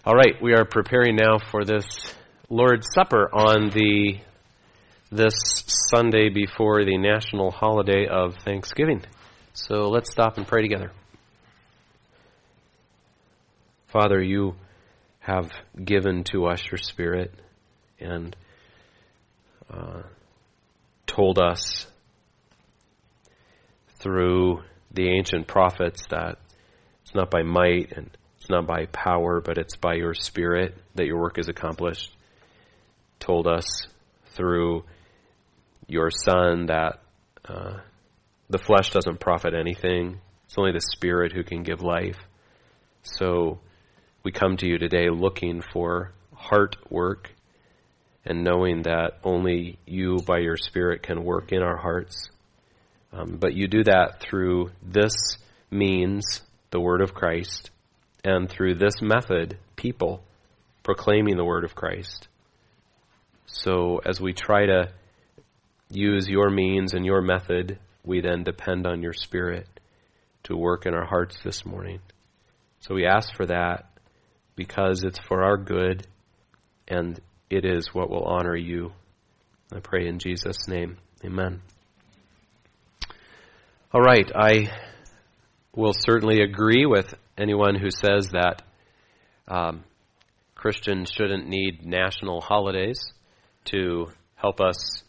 All right, we are preparing now for this Lord's Supper on this Sunday before the national holiday of Thanksgiving. So let's stop and pray together. Father, you have given to us your Spirit and told us through the ancient prophets that it's not by might and it's not by power, but it's by your Spirit that your work is accomplished. Told us through your Son that the flesh doesn't profit anything. It's only the Spirit who can give life. So we come to you today looking for heart work and knowing that only you by your Spirit can work in our hearts. But you do that through this means, the Word of Christ, and through this method, people proclaiming the Word of Christ. So as we try to use your means and your method, we then depend on your Spirit to work in our hearts this morning. So we ask for that because it's for our good and it is what will honor you. I pray in Jesus' name. Amen. All right, I will certainly agree with anyone who says that Christians shouldn't need national holidays to help us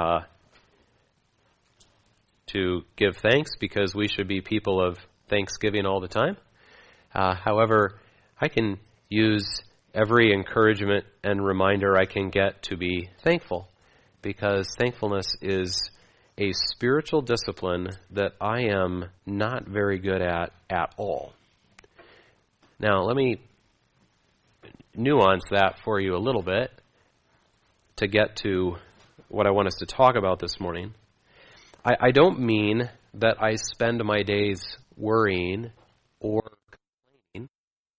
to give thanks, because we should be people of thanksgiving all the time. However, I can use every encouragement and reminder I can get to be thankful, because thankfulness is a spiritual discipline that I am not very good at all. Now, let me nuance that for you a little bit to get to what I want us to talk about this morning. I don't mean that I spend my days worrying or complaining.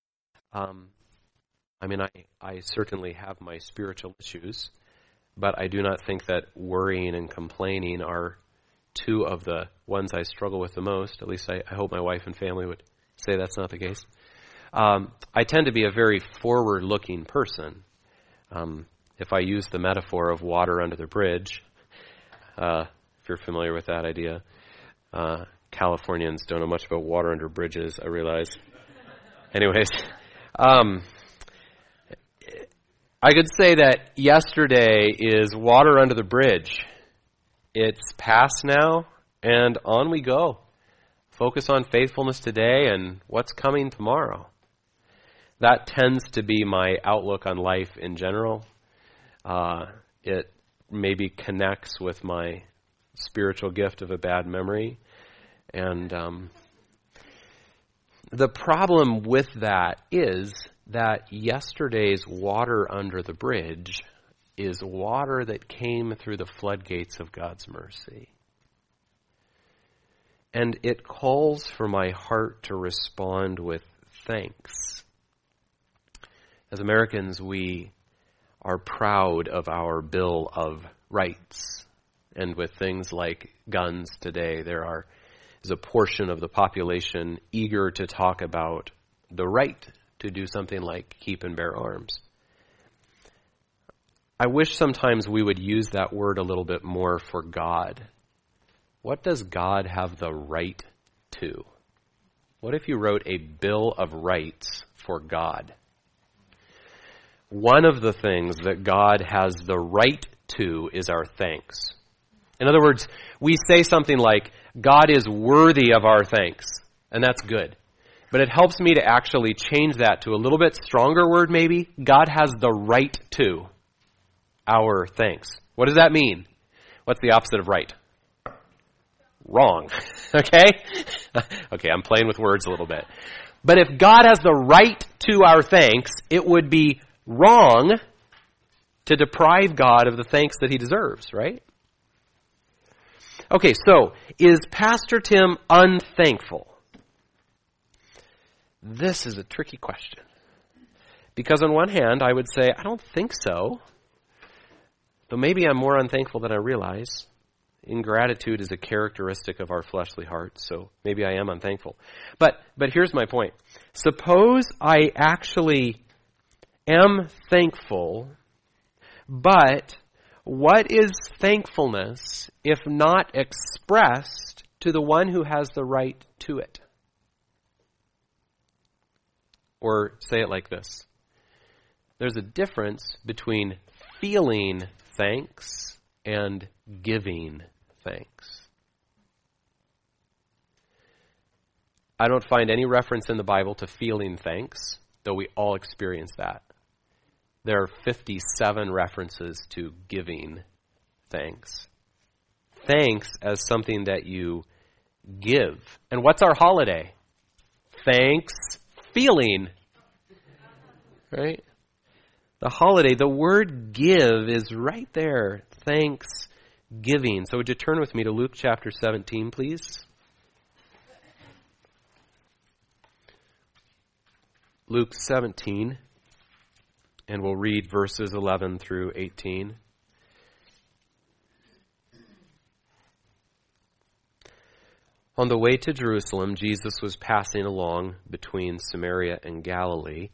I certainly have my spiritual issues, but I do not think that worrying and complaining are two of the ones I struggle with the most. At least I hope my wife and family would say that's not the case. I tend to be a very forward-looking person. If I use the metaphor of water under the bridge, if you're familiar with that idea, Californians don't know much about water under bridges, I realize. Anyways, I could say that yesterday is water under the bridge. It's past now, and on we go. Focus on faithfulness today and what's coming tomorrow. That tends to be my outlook on life in general. It maybe connects with my spiritual gift of a bad memory. And the problem with that is that yesterday's water under the bridge is water that came through the floodgates of God's mercy. And it calls for my heart to respond with thanks. As Americans, we are proud of our Bill of Rights. And with things like guns today, there is a portion of the population eager to talk about the right to do something like keep and bear arms. I wish sometimes we would use that word a little bit more for God. What does God have the right to? What if you wrote a Bill of Rights for God? One of the things that God has the right to is our thanks. In other words, we say something like, God is worthy of our thanks, and that's good. But it helps me to actually change that to a little bit stronger word maybe. God has the right to our thanks. What does that mean? What's the opposite of right? Wrong. Okay? Okay, I'm playing with words a little bit. But if God has the right to our thanks, it would be wrong to deprive God of the thanks that he deserves, right? Okay, so is Pastor Tim unthankful? This is a tricky question. Because on one hand, I would say, I don't think so. But maybe I'm more unthankful than I realize. Ingratitude is a characteristic of our fleshly hearts, so maybe I am unthankful. But here's my point. Suppose I actually am thankful, but what is thankfulness if not expressed to the one who has the right to it? Or say it like this. There's a difference between feeling thanks and giving thanks. I don't find any reference in the Bible to feeling thanks, though we all experience that. There are 57 references to giving thanks. Thanks as something that you give. And what's our holiday? Thanks feeling. Right? The holiday, the word give is right there. Thanksgiving. So would you turn with me to Luke chapter 17, please? Luke 17, and we'll read verses 11 through 18. On the way to Jerusalem, Jesus was passing along between Samaria and Galilee.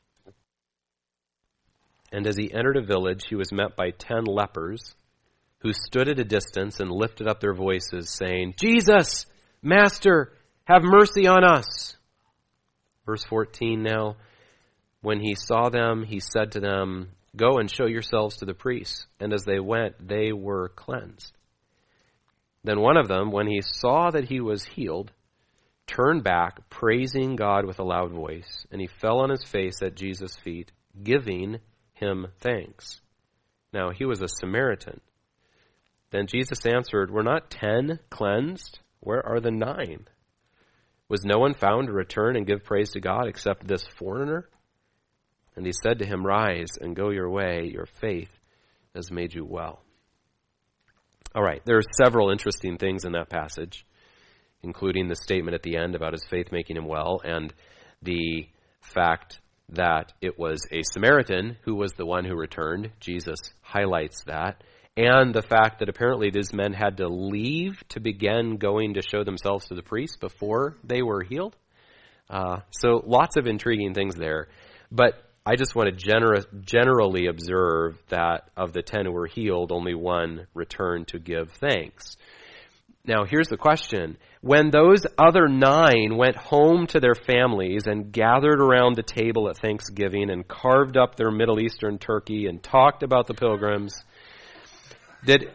And as he entered a village, he was met by 10 lepers who stood at a distance and lifted up their voices, saying, "Jesus, Master, have mercy on us." Verse 14 now, when he saw them, he said to them, "Go and show yourselves to the priests." And as they went, they were cleansed. Then one of them, when he saw that he was healed, turned back, praising God with a loud voice. And he fell on his face at Jesus' feet, giving him thanks. Now he was a Samaritan. Then Jesus answered, "Were not 10 cleansed? Where are the 9? Was no one found to return and give praise to God except this foreigner?" And he said to him, "Rise and go your way. Your faith has made you well." All right, there are several interesting things in that passage, including the statement at the end about his faith making him well, and the fact that it was a Samaritan who was the one who returned. Jesus highlights that. And the fact that apparently these men had to leave to begin going to show themselves to the priest before they were healed. So lots of intriguing things there. But I just want to generally observe that of the 10 who were healed, only one returned to give thanks. Now, here's the question. When those other 9 went home to their families and gathered around the table at Thanksgiving and carved up their Middle Eastern turkey and talked about the pilgrims, did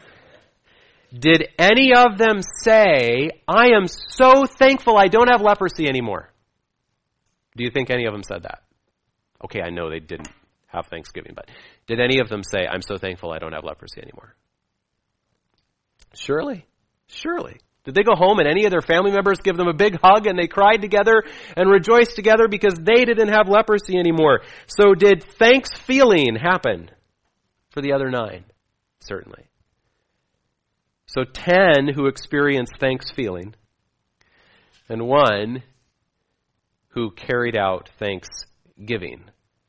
any of them say, "I am so thankful I don't have leprosy anymore"? Do you think any of them said that? Okay, I know they didn't have Thanksgiving, but did any of them say, "I'm so thankful I don't have leprosy anymore"? Surely. Did they go home and any of their family members give them a big hug and they cried together and rejoiced together because they didn't have leprosy anymore? So did thanks feeling happen for the other 9? Certainly. So 10 who experienced thanks feeling and 1 who carried out thanksgiving.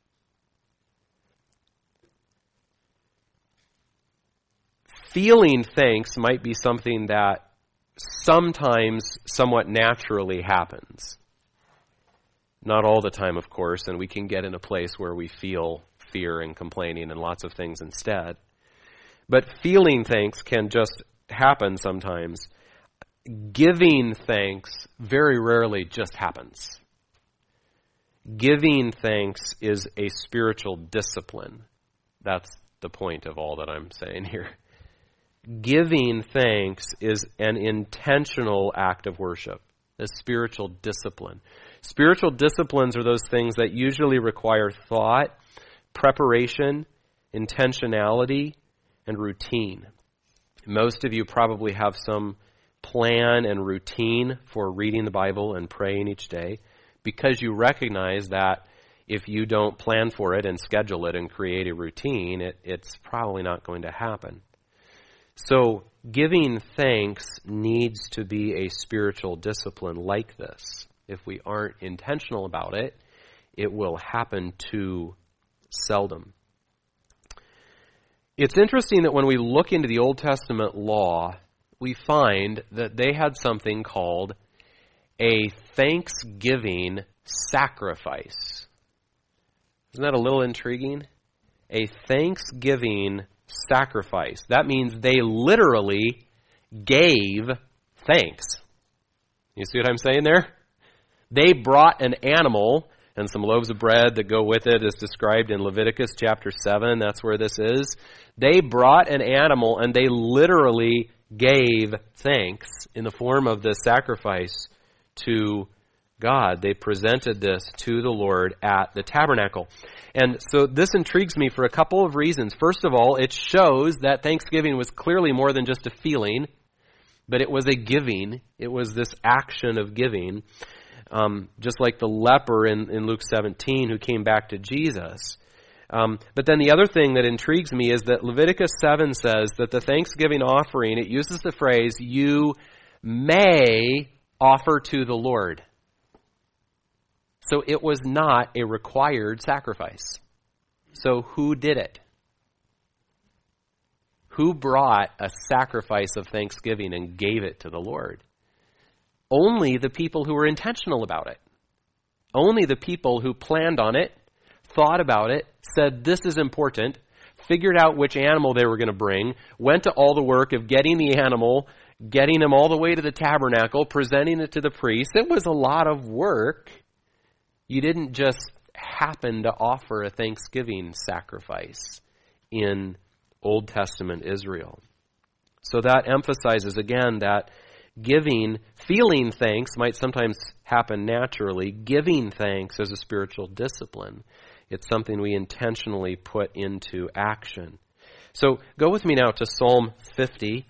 Feeling thanks might be something that sometimes somewhat naturally happens. Not all the time, of course, and we can get in a place where we feel fear and complaining and lots of things instead. But feeling thanks can just happen sometimes. Giving thanks very rarely just happens. Giving thanks is a spiritual discipline. That's the point of all that I'm saying here. Giving thanks is an intentional act of worship, a spiritual discipline. Spiritual disciplines are those things that usually require thought, preparation, intentionality, and routine. Most of you probably have some plan and routine for reading the Bible and praying each day because you recognize that if you don't plan for it and schedule it and create a routine, it's probably not going to happen. So giving thanks needs to be a spiritual discipline like this. If we aren't intentional about it, it will happen too seldom. It's interesting that when we look into the Old Testament law, we find that they had something called a thanksgiving sacrifice. Isn't that a little intriguing? A thanksgiving sacrifice. That means they literally gave thanks. You see what I'm saying there? They brought an animal and some loaves of bread that go with it, as described in Leviticus chapter 7. That's where this is. They brought an animal and they literally gave thanks in the form of this sacrifice to God. They presented this to the Lord at the tabernacle. And so this intrigues me for a couple of reasons. First of all, it shows that Thanksgiving was clearly more than just a feeling, but it was a giving. It was this action of giving. Just like the leper in Luke 17 who came back to Jesus. But then the other thing that intrigues me is that Leviticus 7 says that the thanksgiving offering, it uses the phrase, you may offer to the Lord. So it was not a required sacrifice. So who did it? Who brought a sacrifice of thanksgiving and gave it to the Lord? Only the people who were intentional about it. Only the people who planned on it, thought about it, said this is important, figured out which animal they were going to bring, went to all the work of getting the animal, getting him all the way to the tabernacle, presenting it to the priest. It was a lot of work. You didn't just happen to offer a Thanksgiving sacrifice in Old Testament Israel. So that emphasizes again that giving, feeling thanks might sometimes happen naturally. Giving thanks is a spiritual discipline. It's something we intentionally put into action. So go with me now to Psalm 50.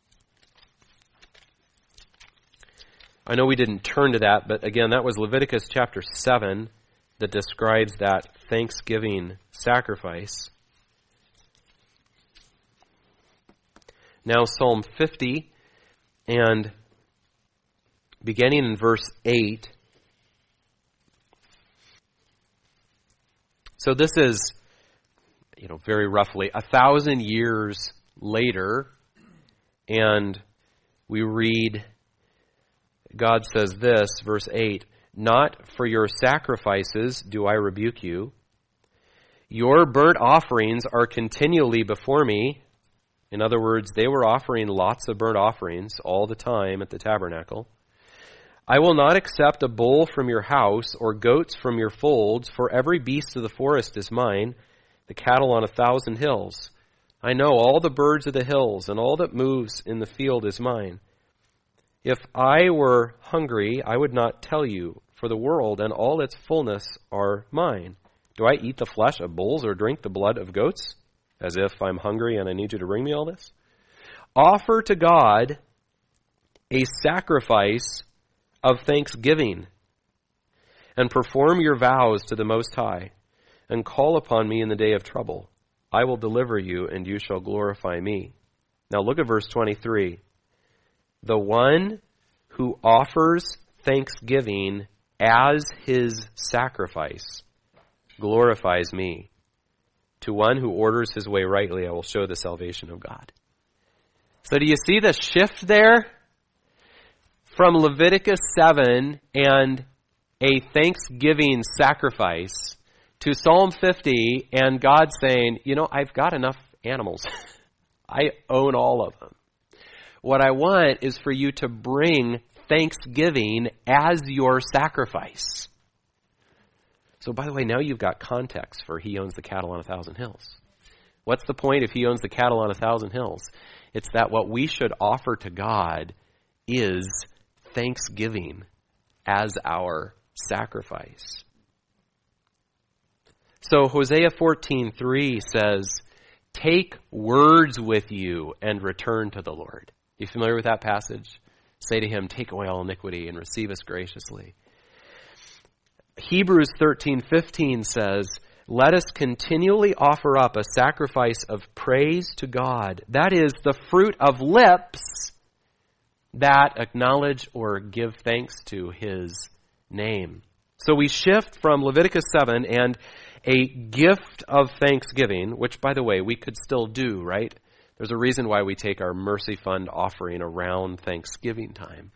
I know we didn't turn to that, but again, that was Leviticus chapter 7 that describes that thanksgiving sacrifice. Now Psalm 50, and beginning in verse 8. So this is, very roughly 1,000 years later, and we read, God says this, verse 8, not for your sacrifices do I rebuke you. Your burnt offerings are continually before me. In other words, they were offering lots of burnt offerings all the time at the tabernacle. I will not accept a bull from your house or goats from your folds, for every beast of the forest is mine, the cattle on 1,000 hills. I know all the birds of the hills, and all that moves in the field is mine. If I were hungry, I would not tell you, for the world and all its fullness are mine. Do I eat the flesh of bulls or drink the blood of goats? As if I'm hungry and I need you to bring me all this? Offer to God a sacrifice of thanksgiving, and perform your vows to the Most High, and call upon me in the day of trouble. I will deliver you, and you shall glorify me. Now look at verse 23. The one who offers thanksgiving as his sacrifice glorifies me. To one who orders his way rightly, I will show the salvation of God. So do you see the shift there? From Leviticus 7 and a thanksgiving sacrifice to Psalm 50 and God saying, I've got enough animals. I own all of them. What I want is for you to bring thanksgiving as your sacrifice. So by the way, now you've got context for he owns the cattle on 1,000 hills. What's the point if he owns the cattle on 1,000 hills? It's that what we should offer to God is thanksgiving as our sacrifice. So Hosea 14:3 says, take words with you and return to the Lord. You familiar with that passage? Say to him, take away all iniquity and receive us graciously. Hebrews 13:15 says, let us continually offer up a sacrifice of praise to God. That is the fruit of lips that acknowledge or give thanks to his name. So we shift from Leviticus 7 and a gift of thanksgiving, which, by the way, we could still do, right? There's a reason why we take our Mercy Fund offering around Thanksgiving time.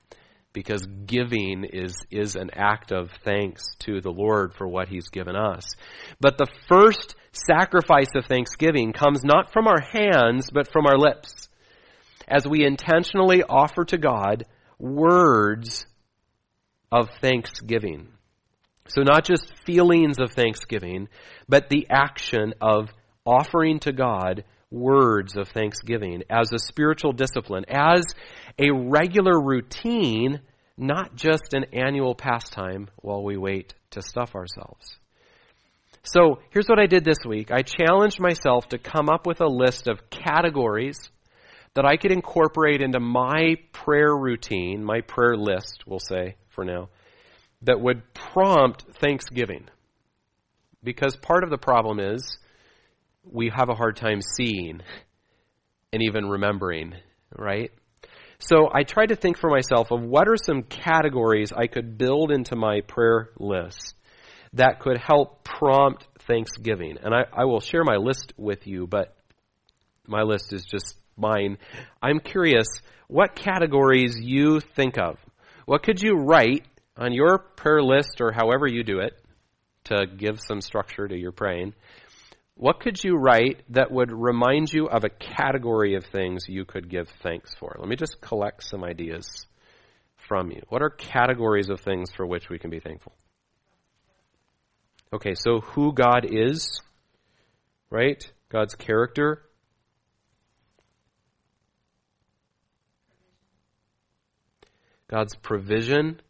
because giving is an act of thanks to the Lord for what he's given us. But the first sacrifice of thanksgiving comes not from our hands, but from our lips, as we intentionally offer to God words of thanksgiving. So not just feelings of thanksgiving, but the action of offering to God words of thanksgiving as a spiritual discipline, as a regular routine, not just an annual pastime while we wait to stuff ourselves. So here's what I did this week. I challenged myself to come up with a list of categories that I could incorporate into my prayer routine, my prayer list, we'll say for now, that would prompt thanksgiving. Because part of the problem is we have a hard time seeing and even remembering, right? So I tried to think for myself of what are some categories I could build into my prayer list that could help prompt thanksgiving. And I will share my list with you, but my list is just mine. I'm curious what categories you think of. What could you write on your prayer list, or however you do it, to give some structure to your praying? What could you write that would remind you of a category of things you could give thanks for? Let me just collect some ideas from you. What are categories of things for which we can be thankful? Okay, so who God is, right? God's character. God's provision.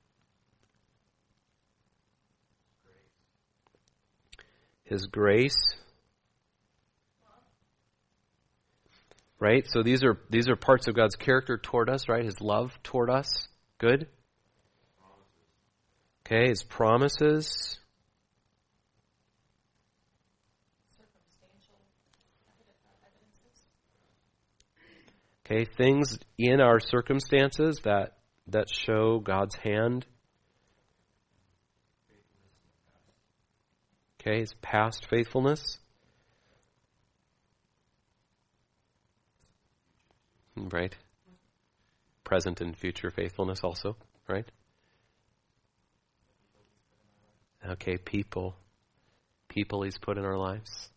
His grace. Right? So these are parts of God's character toward us, right? His love toward us. Good. Okay, his promises. Okay, things in our circumstances that show God's hand. Okay, his past faithfulness. Right. Present and future faithfulness also, right? Okay, people. People he's put in our lives.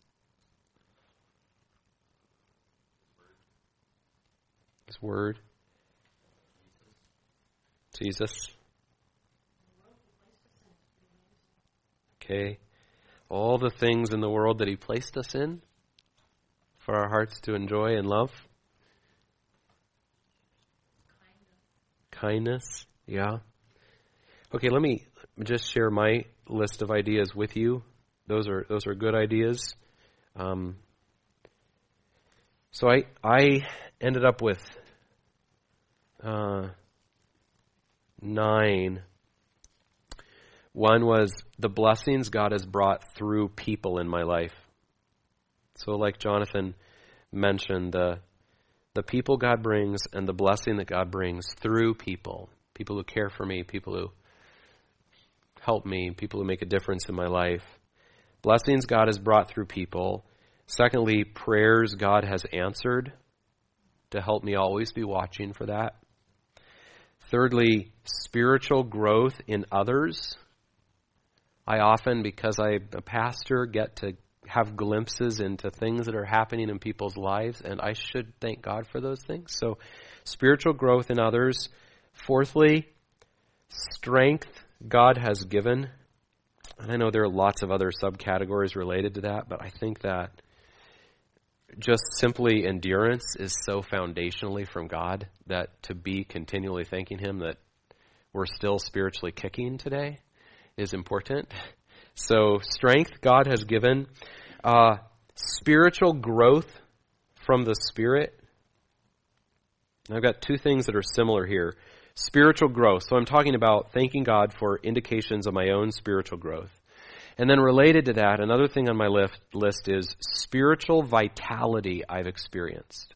His word. Jesus. Okay. All the things in the world that he placed us in for our hearts to enjoy and love. Kindness. Yeah. Okay, let me just share my list of ideas with you. Those are good ideas. So I ended up with 9. One was the blessings God has brought through people in my life. So like Jonathan mentioned, the people God brings and the blessing that God brings through people. People who care for me, people who help me, people who make a difference in my life. Blessings God has brought through people. Secondly, prayers God has answered, to help me always be watching for that. Thirdly, spiritual growth in others. I often, because I'm a pastor, get to have glimpses into things that are happening in people's lives, and I should thank God for those things. So, spiritual growth in others. Fourthly, strength God has given. And I know there are lots of other subcategories related to that, but I think that just simply endurance is so foundationally from God that to be continually thanking him that we're still spiritually kicking today is important. So strength God has given. Spiritual growth from the Spirit. And I've got 2 things that are similar here. Spiritual growth. So I'm talking about thanking God for indications of my own spiritual growth. And then related to that, another thing on my list is spiritual vitality I've experienced.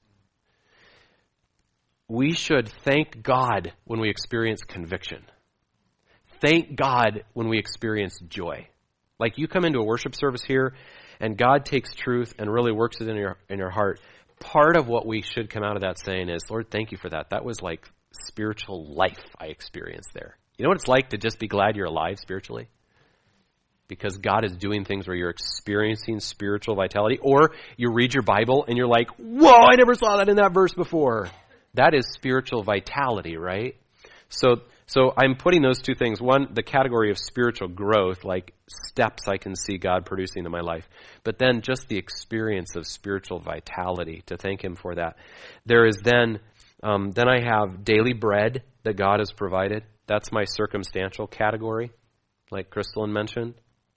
We should thank God when we experience conviction. Thank God when we experience joy. Like you come into a worship service here and God takes truth and really works it in your heart. Part of what we should come out of that saying is, Lord, thank you for that. That was like spiritual life I experienced there. You know what it's like to just be glad you're alive spiritually? Because God is doing things where you're experiencing spiritual vitality. Or you read your Bible and you're like, whoa, I never saw that in that verse before. That is spiritual vitality, right? So I'm putting those two things. One, the category of spiritual growth, like steps I can see God producing in my life. But then just the experience of spiritual vitality, to thank Him for that. There is then I have daily bread that God has provided. That's my circumstantial category, like Crystalline mentioned.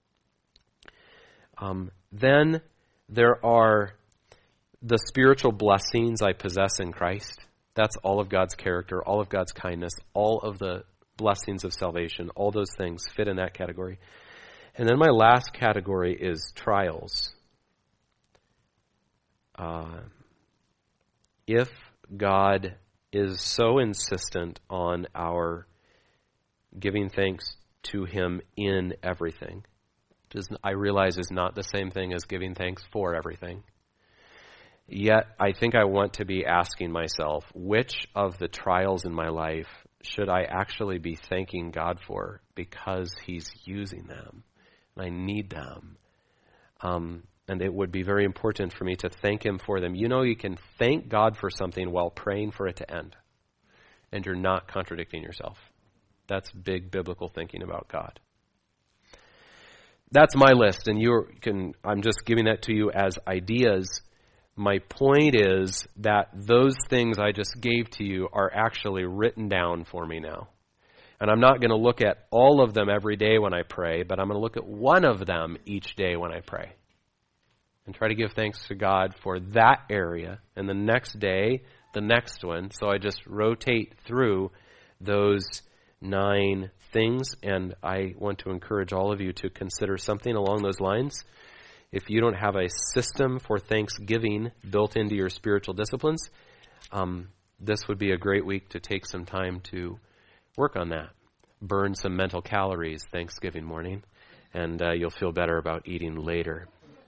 Then there are the spiritual blessings I possess in Christ. That's all of God's character, all of God's kindness, all of the blessings of salvation. All those things fit in that category. And then my last category is trials. If God is so insistent on our giving thanks to Him in everything, I realize is not the same thing as giving thanks for everything. Yet, I think I want to be asking myself, which of the trials in my life should I actually be thanking God for because He's using them? And I need them. And it would be very important for me to thank Him for them. You know, you can thank God for something while praying for it to end. And you're not contradicting yourself. That's big biblical thinking about God. That's my list, and I'm just giving that to you as ideas. My point is that those things I just gave to you are actually written down for me now. And I'm not going to look at all of them every day when I pray, but I'm going to look at one of them each day when I pray. And try to give thanks to God for that area, and the next day, the next one. So I just rotate through those 9 things, and I want to encourage all of you to consider something along those lines. If you don't have a system for Thanksgiving built into your spiritual disciplines, this would be a great week to take some time to work on that. Burn some mental calories Thanksgiving morning, and you'll feel better about eating later.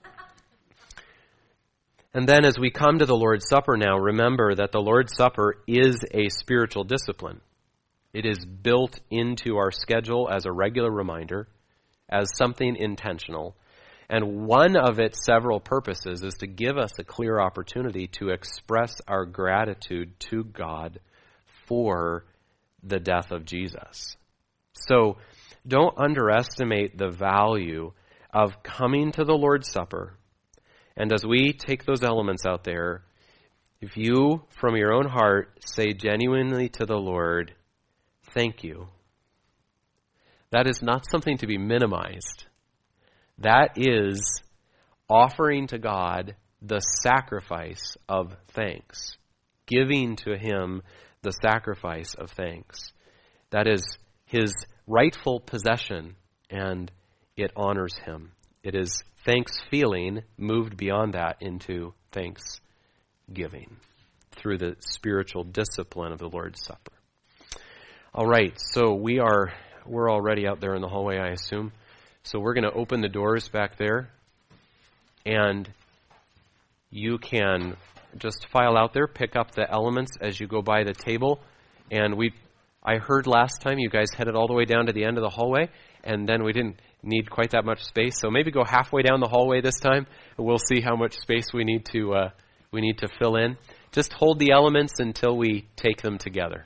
And then as we come to the Lord's Supper now, remember that the Lord's Supper is a spiritual discipline. It is built into our schedule as a regular reminder, as something intentional. And one of its several purposes is to give us a clear opportunity to express our gratitude to God for the death of Jesus. So don't underestimate the value of coming to the Lord's Supper. And as we take those elements out there, if you, from your own heart, say genuinely to the Lord, thank you, that is not something to be minimized. That is offering to God the sacrifice of thanks, giving to Him the sacrifice of thanks. That is His rightful possession, and it honors Him. It is thanks feeling moved beyond that into thanksgiving through the spiritual discipline of the Lord's Supper. All right, so we're already out there in the hallway, I assume. So we're going to open the doors back there, and you can just file out there, pick up the elements as you go by the table. And I heard last time you guys headed all the way down to the end of the hallway, and then we didn't need quite that much space. So maybe go halfway down the hallway this time, and we'll see how much space we need to fill in. Just hold the elements until we take them together.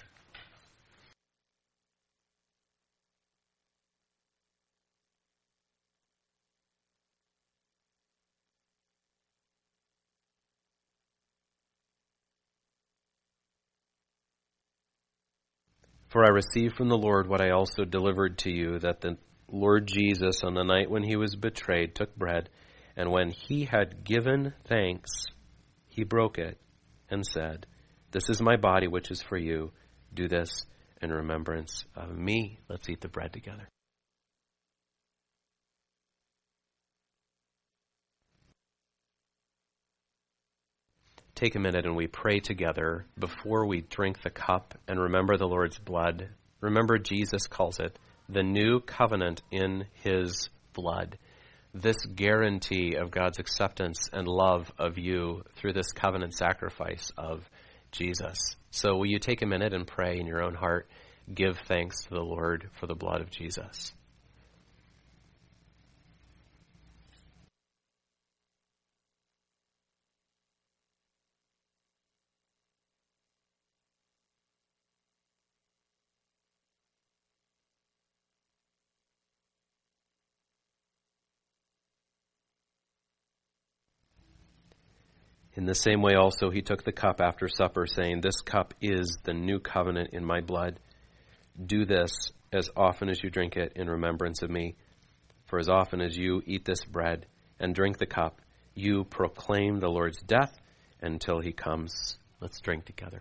For I received from the Lord what I also delivered to you, that the Lord Jesus, on the night when He was betrayed, took bread, and when He had given thanks, He broke it and said, "This is my body, which is for you. Do this in remembrance of me." Let's eat the bread together. Take a minute and we pray together before we drink the cup and remember the Lord's blood. Remember, Jesus calls it the new covenant in His blood. This guarantee of God's acceptance and love of you through this covenant sacrifice of Jesus. So will you take a minute and pray in your own heart? Give thanks to the Lord for the blood of Jesus. In the same way also he took the cup after supper, saying, "This cup is the new covenant in my blood. Do this as often as you drink it in remembrance of me. For as often as you eat this bread and drink the cup, you proclaim the Lord's death until he comes." Let's drink together.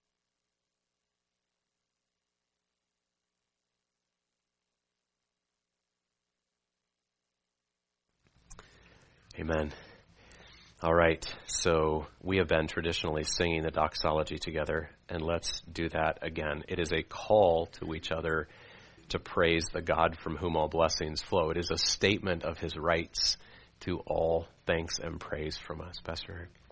Amen. All right, so we have been traditionally singing the doxology together, and let's do that again. It is a call to each other to praise the God from whom all blessings flow. It is a statement of his rights to all thanks and praise from us. Pastor Eric.